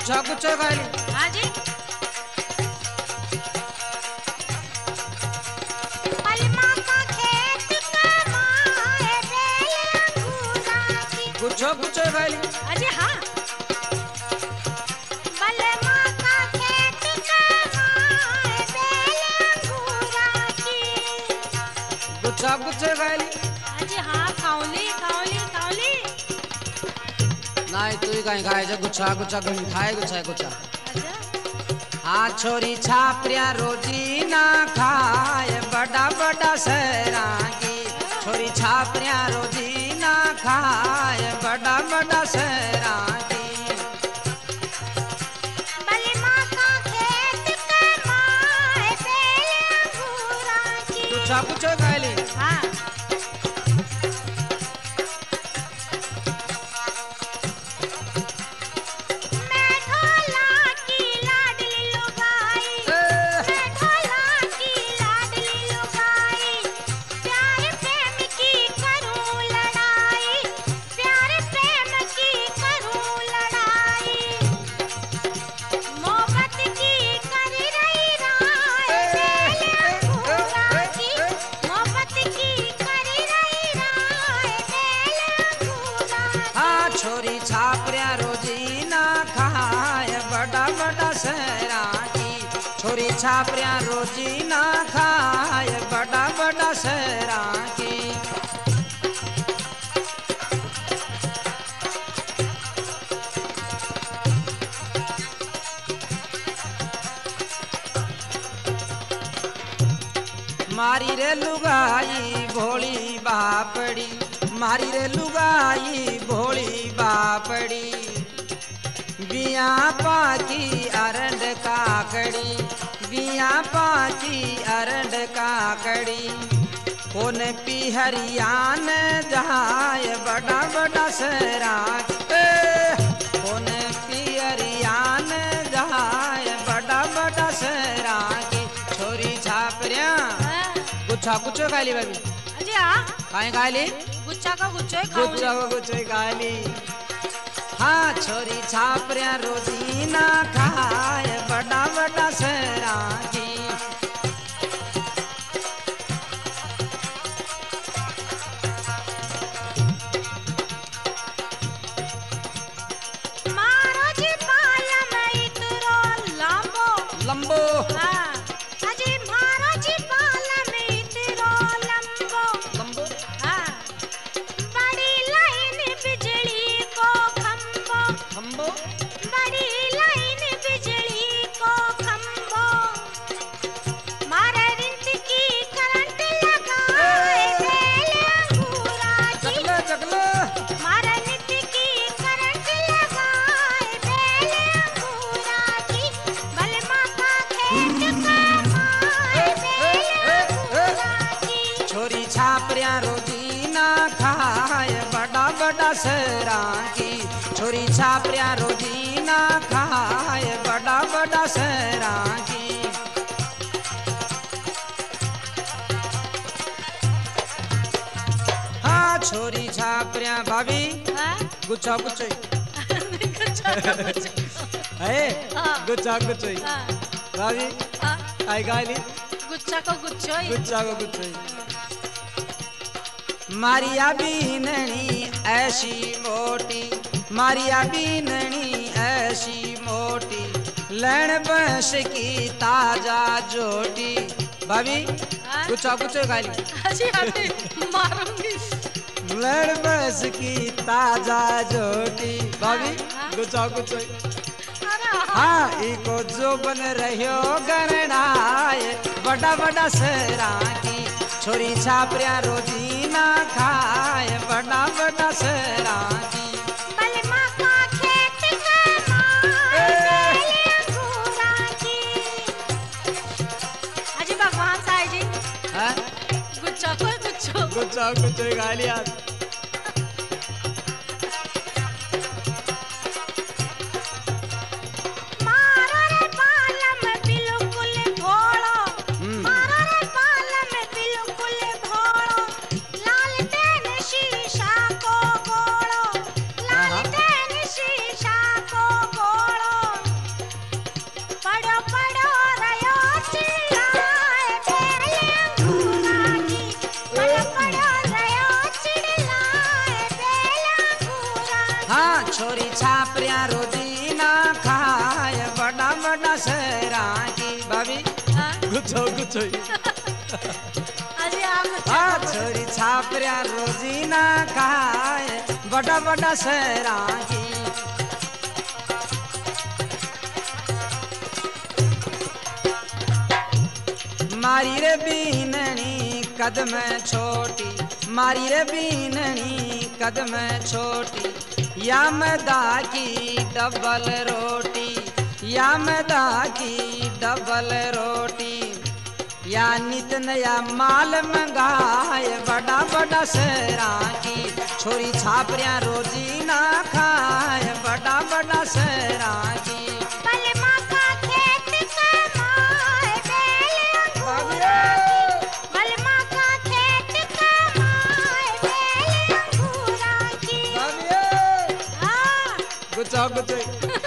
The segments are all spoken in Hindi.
गुच्छा गुच्छा गाली। हाँ जी। पलमा का खेत कमाए बेल अंगूरा की। गुच्छा गुच्छा गाली। अजी हाँ। पलमा का खेत कमाए बेल अंगूरा की। गुच्छा गुच्छा गाली। अजी हाँ खाऊली खाऊली खाऊली। नहीं तू ही कहीं खाए जो गुच्छा गुच्छा कहीं खाए गुच्छा गुच्छा। अच्छा। हाँ छोरी छापरिया रोजी ना खाए बड़ा बड़ा शहरा की। छोरी छापरिया रोजी ना खाए बड़ा बड़ा शहरा की। बलमा का खेत कमाए बेल अंगूरा की। गुच्छा गुच्छा गाली। हाँ। मैं ढोला की लाडली लुगाई। मैं ढोला की लाडली लुगाई। प्यार प्रेम की करूं लड़ाई। प्यार प्रेम की करूं लड़ाई। मोहब्बत की कर रही राय बेल अंगूरा की। मोहब्बत की कर रही राय बेल अंगूरा की। हाँ छोरी छापरिया रोजी ना खाए बड़ा बड़ा शहरा की। छोरी छापरिया रोजी ना खाए बड़ा बड़ा शहरा की। मारी रे लुगाई भोली बापड़ी। मारी रे लुगाई भोली बापड़ी। बिया पाकी अरंड काकड़ी। बिया पाकी अरंड काकड़ी। कौन पिहरियान जाए बड़ा बड़ा शहरा। कौन पिहरियान जाए बड़ा बड़ा शहरा की। छोरी छापरिया गुच्छा गुच्छा गाली बाबी। अजी हाँ काहे गाली। गुच्छा का गुच्छा खाऊं। गुच्छा को गुच्छा गाली। हाँ छोरी छापरिया रोजी ना खाए बड़ा बड़ा शहरा की। मारो जी पालम इतरो लंबो। लंबो। हाँ। अजी मारो जी पालम इतरो लंबो। लंबो। हाँ। बड़ी लाइन बिजली को खंबो। खंबो। बड़ी लाइन बिजली को खंबो। मारे रिंच की करंट लगाए बेल अंगूरा की। जगले जगले। मारे रिंच की करंट लगाए बेल अंगूरा की। बलमा का खेत कमाए बेल अंगूरा की। छोरी छापरिया रोजी ना खाए बड़ा बड़ा शहरा की। छोरी छापरिया रोजी ना खाए बड़ा बड़ा शहरा की। हाँ छोरी छापरिया भाभी हाँ? गुच्छा गुच्छा गुच्छा का गुच्छा। है हाँ। गुच्छा गुच्छा हाँ। भाभी हाँ। आई गाली। गुच्छा का गुच्छा ही। गुच्छा को गुच्छा मारिया बीननी ऐसी मोटी। मारिया बीननी ऐसी मोटी। लैन बंश की ताजा जोटी। भाभी हाँ? गुच्छा गुच्छा गाली। अजी अभी मारूंगी। लैन बंश की ताजा जोटी। भाभी हाँ? गुच्छा गुच्छा अरे हाँ। हाँ इको जो बन रहियो गरनाए बड़ा बड़ा शहरा की। छोरी छापरिया रोजी ना खाए बड़ा बड़ा शहरा की। बलमा का खेत कमाए बेल अंगूरा की। अजी भगवान साईं जी हाँ? गुच्छा को गुच्छो। गुच्छा गुच्छा गालियाँ। मारो रे पालम बिल्कुल भोळो। मारो रे पालम बिल्कुल भोळो। लालटेन शीशा को गोळो। लालटेन शीशा को गोळो। छोरी छापरिया रोजी ना खाए बड़ा बड़ा शहरा की भाभी गुच्छो गुच्छो अरे आप हाँ छोरी छापरिया रोजी ना खाए बड़ा बड़ा शहरा की मारी रे बीननी कदम छोटी मारी रे बीननी कदम छोटी या मैदा की डबल रोटी या मैदा की डबल रोटी या नित नया माल मंगाए बड़ा बड़ा शहरा की छोरी छापरिया रोजी ना खाए बड़ा बड़ा शहरा की बलमा का खेत कमाए बेल अंगूरा की बलमा का खेत कमाए बेल अंगूरा की हाँ गुच्छो गुच्छो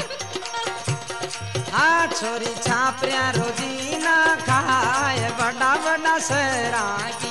हाँ छोरी छापरिया रोजी ना खाए बड़ा बड़ा शहरा की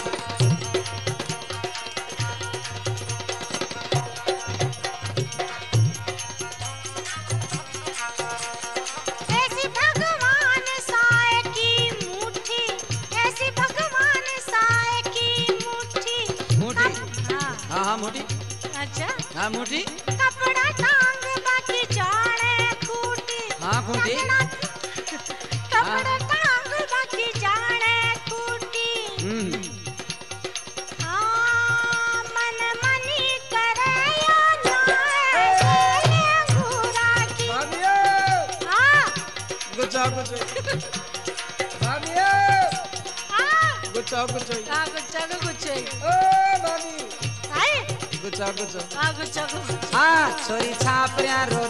ऐसी भगवान साए की मुट्ठी ऐसी भगवान साए की मुट्ठी मुट्ठी हाँ हाँ हाँ मुट्ठी अच्छा हाँ मुट्ठी कपड़ा टांग बाकी जाने खूटी हाँ खूटी कपड़ा टांग बाकी जाने खूटी हाँ मन मनी करे या नाए बेल अंगूरा की हाँ गुच्छो गुच्छो भाभी हाँ गुच्छो गुच्छो गुच्छा ओ भाभी आए गुच्छो गुच्छो गुच्छा हाँ छोरी छापरिया